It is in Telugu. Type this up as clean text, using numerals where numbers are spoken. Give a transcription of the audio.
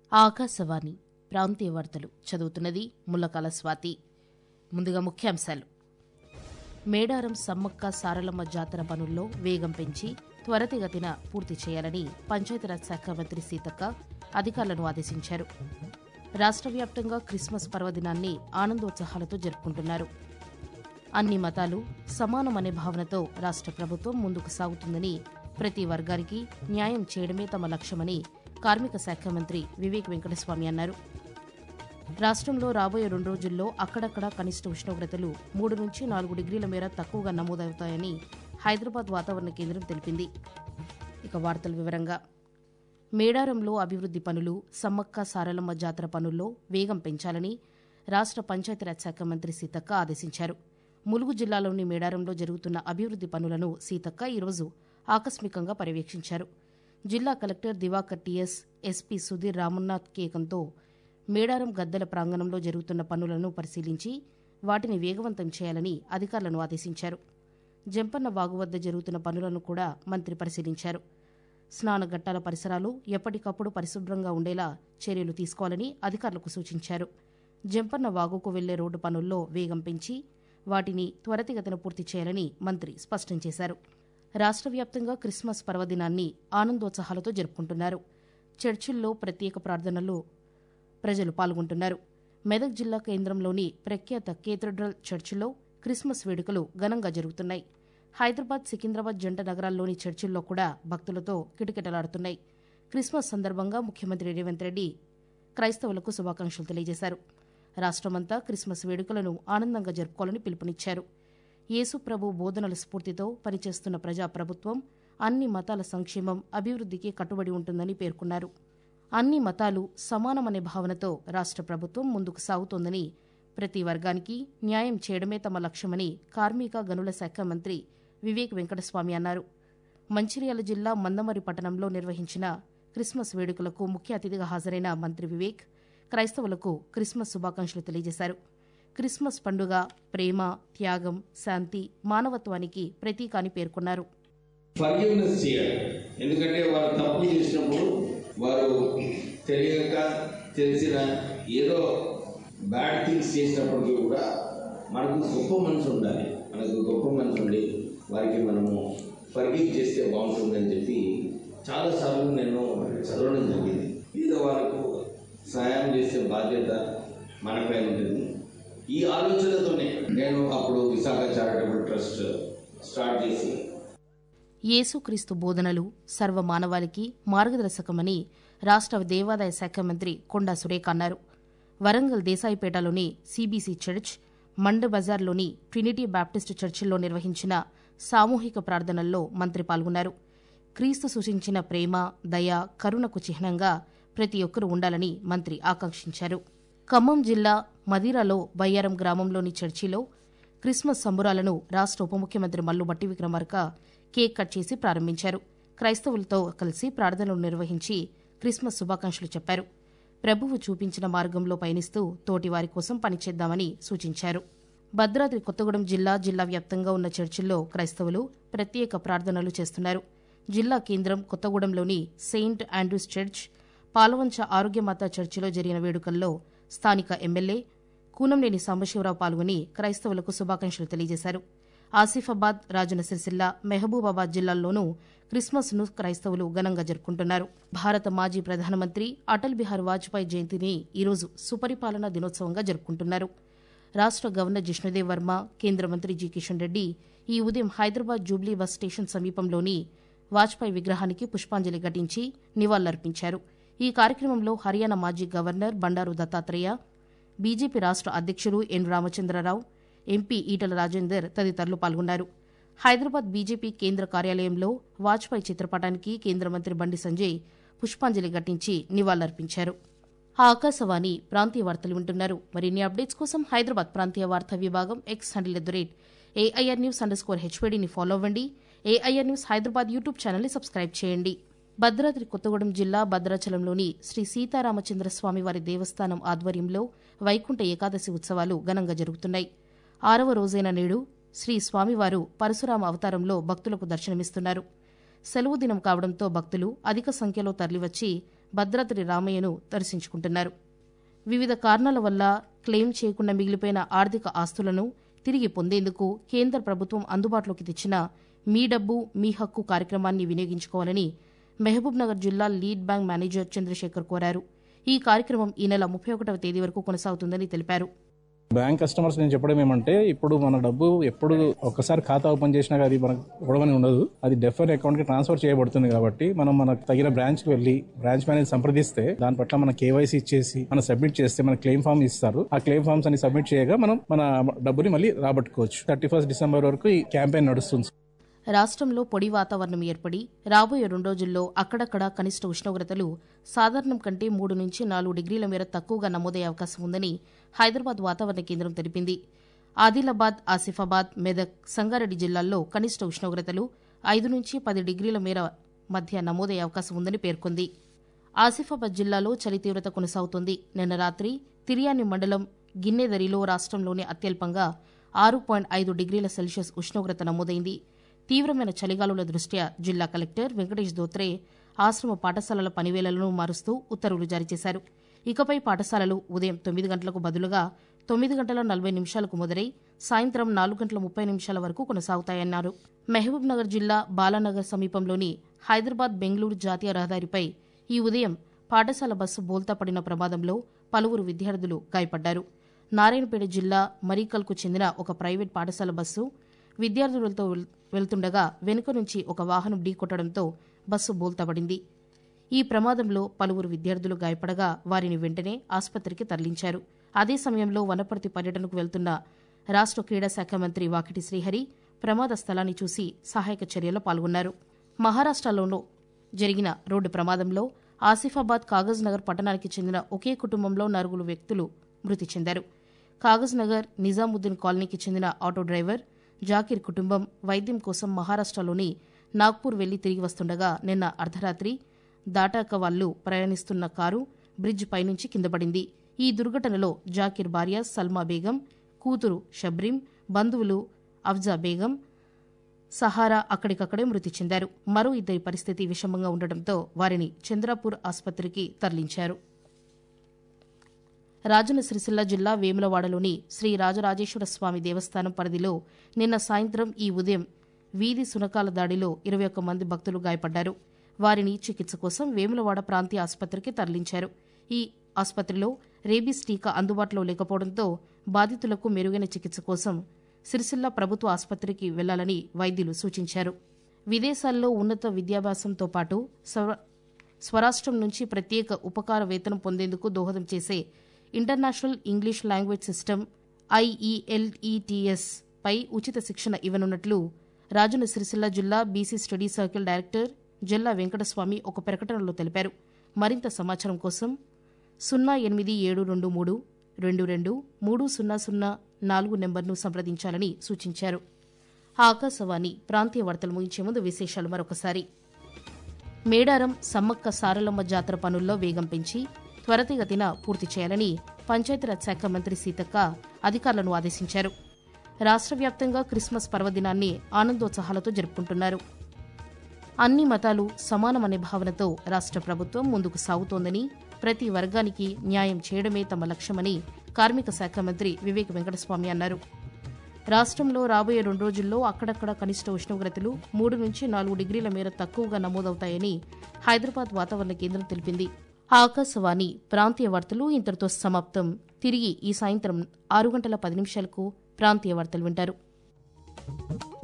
ఆకాశవాణి ప్రాంతీయ వార్తలు చదువుతున్నది ముల్లకాల స్వాతి. ముందుగా ముఖ్యాంశాలు. మేడారం సమ్మక్క సారలమ్మ జాతర పనుల్లో వేగం పెంచి త్వరితగతిన పూర్తి చేయాలని పంచాయతీరాజ్ శాఖ మంత్రి సీతక్క అధికారులను ఆదేశించారు. రాష్ట్ర వ్యాప్తంగా క్రిస్మస్ పర్వదినాన్ని ఆనందోత్సాహాలతో జరుపుకుంటున్నారు. అన్ని మతాలు సమానమనే భావనతో రాష్ట్ర ప్రభుత్వం ముందుకు సాగుతుందని, ప్రతి వర్గానికి న్యాయం చేయడమే తమ లక్ష్యమని కార్మిక శాఖ మంత్రి వివేక్ వెంకటస్వామి అన్నారు. రాష్ట్రంలో రాబోయే 2 రోజుల్లో అక్కడక్కడా కనిష్ట ఉష్ణోగ్రతలు 3 నుంచి 4 డిగ్రీల మేర తక్కువగా నమోదవుతాయని హైదరాబాద్ వాతావరణ కేంద్రం తెలిపింది. ఇక వార్తల వివరంగా. మేడారంలో అభివృద్ది పనులు, సమ్మక్క సారలమ్మ జాతర పనుల్లో వేగం పెంచాలని రాష్ట్ర పంచాయతీరాజ్ శాఖ మంత్రి సీతక్క ఆదేశించారు. ములుగు జిల్లాలోని మేడారంలో జరుగుతున్న అభివృద్ది పనులను సీతక్క ఈరోజు ఆకస్మికంగా పర్యవేక్షించారు. జిల్లా collector Diwakar TS, SP Sudheer Ramannath కేకంతో మేడారం గద్దెల ప్రాంగణంలో జరుగుతున్న పనులను పరిశీలించి వాటిని వేగవంతం చేయాలని అధికారులను ఆదేశించారు. జంపన్న వాగు వద్ద జరుగుతున్న పనులను కూడా మంత్రి పరిశీలించారు. స్నానఘట్టాల పరిసరాలు ఎప్పటికప్పుడు పరిశుభ్రంగా ఉండేలా చర్యలు తీసుకోవాలని అధికారులకు సూచించారు. జంపన్న వాగుకు వెళ్లే రోడ్డు పనుల్లో వేగం పెంచి వాటిని త్వరితగతిన పూర్తి చేయాలని మంత్రి స్పష్టం చేశారు. రాష్ట్ర వ్యాప్తంగా క్రిస్మస్ పర్వదినాన్ని ఆనందోత్సాహాలతో జరుపుకుంటున్నారు. చర్చిల్లో ప్రత్యేక ప్రార్థనల్లో ప్రజలు పాల్గొంటున్నారు. మెదక్ జిల్లా కేంద్రంలోని ప్రఖ్యాత కేథడ్రల్ చర్చిలో క్రిస్మస్ వేడుకలు ఘనంగా జరుగుతున్నాయి. హైదరాబాద్, సికింద్రాబాద్ జంట నగరాల్లోని చర్చిల్లో కూడా భక్తులతో కిటకిటలాడుతున్నాయి. క్రిస్మస్ సందర్భంగా ముఖ్యమంత్రి రేవంత్ రెడ్డి క్రైస్తవులకు శుభాకాంక్షలు తెలియజేశారు. రాష్ట్రమంతా క్రిస్మస్ వేడుకలను ఆనందంగా జరుపుకోవాలని పిలుపునిచ్చారు. యేసుప్రభు బోధనల స్ఫూర్తితో పనిచేస్తున్న ప్రజాప్రభుత్వం అన్ని మతాల సంక్షేమం, అభివృద్దికి కట్టుబడి ఉంటుందని పేర్కొన్నారు. అన్ని మతాలు సమానమనే భావనతో రాష్ట్ర ప్రభుత్వం ముందుకు సాగుతోందని, ప్రతి వర్గానికి న్యాయం చేయడమే తమ లక్ష్యమని కార్మిక గనుల శాఖ మంత్రి వివేక్ వెంకటస్వామి అన్నారు. మంచిర్యాల జిల్లా మందమరి పట్టణంలో నిర్వహించిన క్రిస్మస్ వేడుకలకు ముఖ్య అతిథిగా హాజరైన మంత్రి వివేక్ క్రైస్తవులకు క్రిస్మస్ శుభాకాంక్షలు తెలియజేశారు. క్రిస్మస్ పండుగ ప్రేమ, త్యాగం, శాంతి, మానవత్వానికి ప్రతీక అని పేర్కొన్నారు. ఫర్గివ్నెస్ చేయాలి. ఎందుకంటే వారు తప్పు చేసినప్పుడు వారు తెలియక తెలిసిన ఏదో బ్యాడ్ థింగ్స్ చేసినప్పటికీ కూడా మనకు గొప్ప మనసు ఉండాలి. మనకు గొప్ప మనసు ఉండి వారికి మనము ఫర్గివ్ చేస్తే బాగుంటుందని చెప్పి చాలాసార్లు నేను చదవడం జరిగింది. ఏదో వాళ్ళకు సహాయం చేసే బాధ్యత మనపై ఉంటుంది. ఈ ఆలోచనతోనే నేను అప్పుడు విశాఖ చారిటబుల్ ట్రస్ట్ స్టార్ట్ చేసి యేసుక్రీస్తు బోధనలు సర్వమానవాళికి మార్గదర్శకమని రాష్ట్ర దేవాదాయ శాఖ మంత్రి కొండా సురేఖ అన్నారు. వరంగల్ దేశాయిపేటలోని సిబిసి చర్చ్, మండ బజార్లోని ట్రినిటీ బాప్టిస్టు చర్చిల్లో నిర్వహించిన సామూహిక ప్రార్థనల్లో మంత్రి పాల్గొన్నారు. క్రీస్తు సూచించిన ప్రేమ, దయ, కరుణకు చిహ్నంగా ప్రతి ఒక్కరూ ఉండాలని మంత్రి ఆకాంక్షించారు. ఖమ్మం జిల్లా మదిరాలో బయ్యారం గ్రామంలోని చర్చిలో క్రిస్మస్ సంబురాలను రాష్ట్ర ఉప ముఖ్యమంత్రి మల్లు భట్టి విక్రమార్క కేక్ కట్ చేసి ప్రారంభించారు. క్రైస్తవులతో కలిసి ప్రార్థనలు నిర్వహించి క్రిస్మస్ శుభాకాంక్షలు చెప్పారు. ప్రభువు చూపించిన మార్గంలో పయనిస్తూ తోటివారి కోసం పనిచేద్దామని సూచించారు. భద్రాద్రి కొత్తగూడెం జిల్లా వ్యాప్తంగా ఉన్న చర్చిల్లో క్రైస్తవులు ప్రత్యేక ప్రార్థనలు చేస్తున్నారు. జిల్లా కేంద్రం కొత్తగూడెంలోని saint Andrew's church, Palvancha Arogyamatha చర్చిలో జరిగిన వేడుకల్లో స్థానిక ఎమ్మెల్యే కూనంనేని సాంబశివరావు పాల్గొని క్రైస్తవులకు శుభాకాంక్షలు తెలియజేశారు. ఆసిఫాబాద్, రాజన్న సిరిసిల్ల, మహబూబాబాద్ జిల్లాల్లోనూ క్రిస్మస్ను క్రైస్తవులు ఘనంగా జరుపుకుంటున్నారు. భారత మాజీ ప్రధానమంత్రి అటల్ బిహారీ వాజ్పేయి జయంతిని ఈరోజు సుపరిపాలనా దినోత్సవంగా జరుపుకుంటున్నారు. రాష్ట్ర గవర్నర్ జిష్ణుదేవ్ వర్మ, కేంద్ర మంత్రి జి కిషన్ రెడ్డి ఈ ఉదయం హైదరాబాద్ జూబ్లీ బస్ స్టేషన్ సమీపంలోని వాజ్పేయి విగ్రహానికి పుష్పాంజలి ఘటించి నివాళులర్పించారు. ఈ కార్యక్రమంలో హర్యానా మాజీ గవర్నర్ బండారు దత్తాత్రేయ, బీజేపీ రాష్ట్ర అధ్యక్షుడు ఎన్ రామచంద్రరావు, ఎంపీ ఈటల రాజేందర్ తదితరులు పాల్గొన్నారు. హైదరాబాద్ బీజేపీ కేంద్ర కార్యాలయంలో వాజ్పేయి చిత్రపటానికి కేంద్ర మంత్రి బండి సంజయ్ పుష్పాంజలి ఘటించి నివాళులర్పించారు. ఆకాశవాణి ప్రాంతీయ వార్తలు వింటున్నారు. మరిన్ని అప్డేట్స్ కోసం హైదరాబాద్ ప్రాంతీయ వార్తా విభాగం ఎక్స్ హ్యాండిల్ @AIR News_HWDని ఫాలో అవ్వండి. AIR News హైదరాబాద్ యూట్యూబ్ ఛానల్ని సబ్స్క్రైబ్ చేయండి. భద్రాద్రి కొత్తగూడెం జిల్లా భద్రాచలంలోని శ్రీ సీతారామచంద్రస్వామి వారి దేవస్థానం ఆధ్వర్యంలో వైకుంఠ ఏకాదశి ఉత్సవాలు ఘనంగా జరుగుతున్నాయి. 6వ రోజైన నేడు శ్రీ స్వామివారు పరశురామ అవతారంలో భక్తులకు దర్శనమిస్తున్నారు. సెలవు దినం కావడంతో భక్తులు అధిక సంఖ్యలో తరలివచ్చి భద్రాద్రి రామయ్యను దర్శించుకుంటున్నారు. వివిధ కారణాల వల్ల క్లెయిమ్ చేయకుండా మిగిలిపోయిన ఆర్థిక ఆస్తులను తిరిగి పొందేందుకు కేంద్ర ప్రభుత్వం అందుబాటులోకి తెచ్చిన మీ డబ్బు మీ హక్కు కార్యక్రమాన్ని వినియోగించుకోవాలని మహబూబ్నగర్ జిల్లా లీడ్ బ్యాంక్ మేనేజర్ చంద్రశేఖర్ కోరారు. ఈ కార్యక్రమం ఈ నెల 31వ తేదీ వరకు కొనసాగుతుందని తెలిపారు. బ్యాంక్ కస్టమర్స్ నేను చెప్పడం ఏమంటే, ఇప్పుడు మన డబ్బు ఎప్పుడు ఒక్కసారి ఖాతా ఓపెన్ చేసినా అది మనకు గొడవని ఉండదు. అది డెఫర్ అకౌంట్ కి ట్రాన్స్ఫర్ చేయబడుతుంది. కాబట్టి మనం మనకు తగిన బ్రాంచ్ కి వెళ్లి బ్రాంచ్ మేనేజర్ సంప్రదిస్తే దాని పట్ల మన కేవైసీ ఇచ్చేసి మనం సబ్మిట్ చేస్తే మన క్లెయిమ్ ఫామ్ ఇస్తారు. ఆ క్లెయిమ్ ఫామ్స్ అని సబ్మిట్ చేయగా మనం మన డబ్బుని మళ్ళీ రాబట్టుకోవచ్చు. 31 డిసెంబర్ వరకు ఈ క్యాంపెయిన్ నడుస్తుంది. రాష్ట్రంలో పొడి వాతావరణం ఏర్పడి రాబోయే 2 రోజుల్లో అక్కడక్కడ కనిష్ట ఉష్ణోగ్రతలు సాధారణం కంటే 3 నుంచి 4 డిగ్రీల మేర తక్కువగా నమోదయ్యే అవకాశం ఉందని హైదరాబాద్ వాతావరణ కేంద్రం తెలిపింది. ఆదిలాబాద్, ఆసిఫాబాద్, మెదక్, సంగారెడ్డి జిల్లాల్లో కనిష్ట ఉష్ణోగ్రతలు 5 నుంచి 10 డిగ్రీల మేర మధ్య నమోదయ్యే అవకాశం ఉందని పేర్కొంది. ఆసిఫాబాద్ జిల్లాలో చలి తీవ్రత కొనసాగుతోంది. నిన్న రాత్రి తిర్యాని మండలం గిన్నెదరిలో రాష్ట్రంలోనే అత్యల్పంగా 6.5 డిగ్రీల సెల్సియస్ ఉష్ణోగ్రత నమోదైంది. తీవ్రమైన చలిగాలుల దృష్ట్యా జిల్లా కలెక్టర్ వెంకటేష్ దోత్రే ఆశ్రమ పాఠశాలల పనివేళలను మారుస్తూ ఉత్తర్వులు జారీ చేశారు. ఇకపై పాఠశాలలు ఉదయం 9 గంటలకు బదులుగా 9 గంటల 40 నిమిషాలకు మొదలై సాయంత్రం 4 గంటల 30 నిమిషాల వరకు కొనసాగుతాయన్నారు. మహబూబ్నగర్ జిల్లా బాలానగర్ సమీపంలోని హైదరాబాద్ బెంగళూరు జాతీయ రహదారిపై ఈ ఉదయం పాఠశాల బస్సు బోల్తా పడిన ప్రమాదంలో పలువురు విద్యార్థులు గాయపడ్డారు. నారాయణపేట జిల్లా మరీకల్కు చెందిన ఒక ప్రైవేట్ పాఠశాల బస్సు విద్యార్థులతో వెళ్తుండగా వెనుక నుంచి ఒక వాహనం ఢీకొట్టడంతో బస్సు బోల్తాపడింది. ఈ ప్రమాదంలో పలువురు విద్యార్థులు గాయపడగా వారిని వెంటనే ఆసుపత్రికి తరలించారు. అదే సమయంలో వనపర్తి పర్యటనకు వెళ్తున్న రాష్ట్ర క్రీడా శాఖ మంత్రి వాకిటి శ్రీహరి ప్రమాద స్థలాన్ని చూసి సహాయక చర్యల్లో పాల్గొన్నారు. మహారాష్ట్రలోనూ జరిగిన రోడ్డు ప్రమాదంలో ఆసిఫాబాద్ కాగజ్ నగర్ పట్టణానికి చెందిన ఒకే కుటుంబంలో 4 వ్యక్తులు మృతి చెందారు. కాగజ్ నగర్ నిజాముద్దీన్ కాలనీకి చెందిన ఆటో డ్రైవర్ జాకీర్ కుటుంబం వైద్యం కోసం మహారాష్ట్రలోని నాగ్పూర్ వెళ్లి తిరిగి వస్తుండగా నిన్న అర్ధరాత్రి దాటాక వాళ్లు ప్రయాణిస్తున్న కారు బ్రిడ్జ్ పైనుంచి కిందపడింది. ఈ దుర్ఘటనలో జాకీర్ భార్య సల్మా బేగం, కూతురు షబ్రీం, బంధువులు అఫ్జా బేగం, సహారా అక్కడికక్కడే మృతి చెందారు. మరో 2 పరిస్థితి విషమంగా ఉండటంతో వారిని చంద్రాపూర్ ఆసుపత్రికి తరలించారు. రాజన్న సిరిసిల్ల జిల్లా వేములవాడలోని శ్రీ రాజరాజేశ్వర స్వామి దేవస్థానం పరిధిలో నిన్న సాయంత్రం ఈ ఉదయం వీధి సునకాల దాడిలో 21 మంది భక్తులు గాయపడ్డారు. వారిని చికిత్స కోసం వేములవాడ ప్రాంతీయ ఆసుపత్రికి తరలించారు. ఈ ఆసుపత్రిలో రేబీస్ టీకా అందుబాటులో లేకపోవడంతో బాధితులకు మెరుగైన చికిత్స కోసం సిరిసిల్ల ప్రభుత్వ ఆసుపత్రికి వెళ్లాలని వైద్యులు సూచించారు. విదేశాల్లో ఉన్నత విద్యాభ్యాసంతో పాటు స్వరాష్ట్రం నుంచి ప్రత్యేక ఉపకార వేతనం పొందేందుకు దోహదం చేసే international English language system IELTS పై ఉచిత శిక్షణ ఇవ్వనున్నట్లు రాజన్న సిరిసిల్ల జిల్లా BC study circle director Jalla Venkataswamy ఒక ప్రకటనలో తెలిపారు. మరింత సమాచారం కోసం 08723 223004 నెంబర్ను సంప్రదించాలని సూచించారు. ఆకాశవాణి ప్రాంతీయ వార్తలు ముగించే ముందు విశేషాలు మరొకసారి. మేడారం సమ్మక్క సారలమ్మ జాతర పనుల్లో వేగం పెంచి త్వరితగతిన పూర్తి చేయాలని పంచాయతీరాజ్ శాఖ మంత్రి సీతక్క అధికారులను ఆదేశించారు. రాష్ట్ర వ్యాప్తంగా క్రిస్మస్ పర్వదినాన్ని ఆనందోత్సాహాలతో జరుపుకుంటున్నారు. అన్ని మతాలు సమానమనే భావనతో రాష్ట్ర ప్రభుత్వం ముందుకు సాగుతోందని, ప్రతి వర్గానికి న్యాయం చేయడమే తమ లక్ష్యమని కార్మిక శాఖ మంత్రి వివేక్ వెంకటస్వామి అన్నారు. రాష్ట్రంలో రాబోయే 2 రోజుల్లో అక్కడక్కడ కనిష్ట ఉష్ణోగ్రతలు 3 నుంచి 4 డిగ్రీల మేర తక్కువగా నమోదవుతాయని హైదరాబాద్ వాతావరణ కేంద్రం తెలిపింది. ఆకాశవాణి ప్రాంతీయ వార్తలు ఇంతటితో సమాప్తం. తిరిగి ఈ సాయంత్రం 6 గంటల 10 నిమిషాలకు ప్రాంతీయ వార్తలు వింటారు.